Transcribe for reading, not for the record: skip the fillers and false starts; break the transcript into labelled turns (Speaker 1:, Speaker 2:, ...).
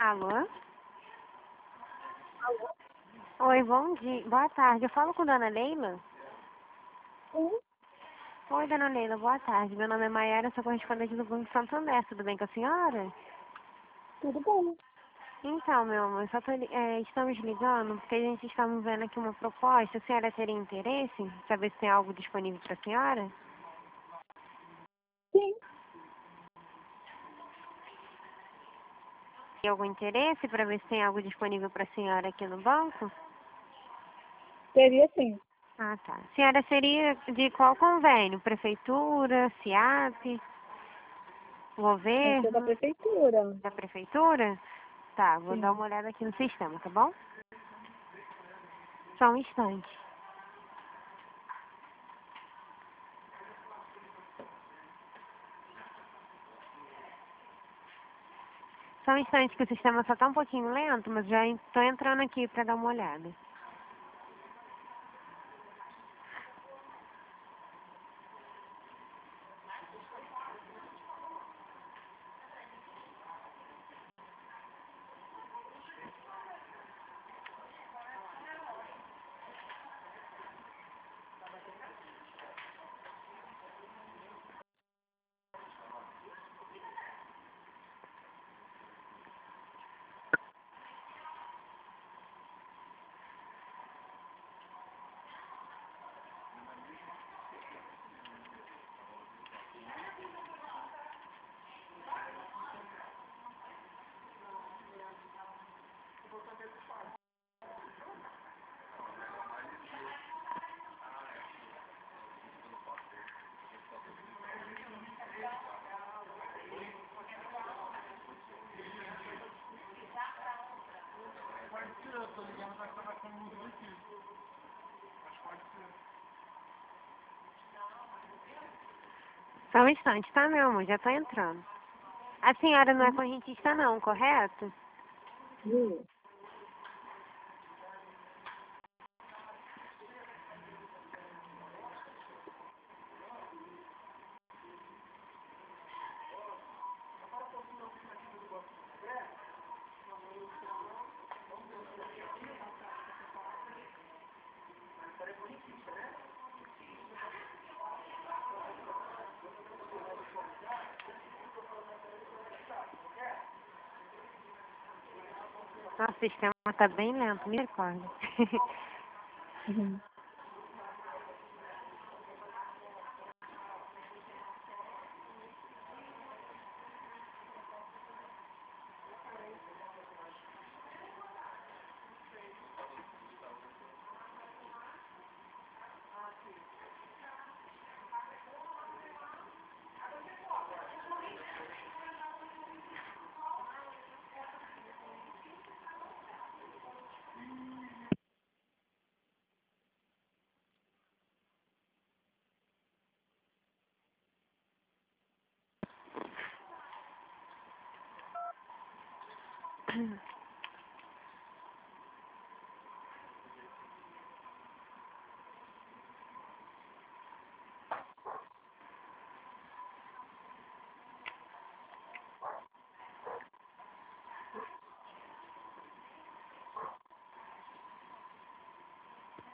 Speaker 1: Alô?
Speaker 2: Alô?
Speaker 1: Oi, bom dia. Boa tarde. Eu falo com Dona Leila?
Speaker 2: Sim,
Speaker 1: Oi, Dona Leila, boa tarde. Meu nome é Maiara, sou correspondente do Banco Santander. Tudo bem com a senhora?
Speaker 2: tudo bem.
Speaker 1: Então, meu amor, estamos ligando porque a gente está vendo aqui uma proposta. A senhora teria interesse? Saber se tem algo disponível para a senhora?
Speaker 2: Sim,
Speaker 1: Tem algum interesse para ver se tem algo disponível para a senhora aqui no banco?
Speaker 2: teria sim.
Speaker 1: Ah, tá. A senhora seria de qual convênio? Prefeitura, SIAP,
Speaker 2: Eu sou da
Speaker 1: governo,
Speaker 2: prefeitura.
Speaker 1: da prefeitura? Tá, vou dar
Speaker 2: Sim.
Speaker 1: uma olhada aqui no sistema, tá bom? Só um instante. Só um instante que o sistema só tá um pouquinho lento, mas já tô entrando aqui para dar uma olhada. Só um instante, tá, meu amor? Já tô entrando. A senhora não é
Speaker 2: Sim.
Speaker 1: correntista não, correto?
Speaker 2: Sim.
Speaker 1: Nossa, o sistema tá bem lento, misericórdia.
Speaker 2: Uhum.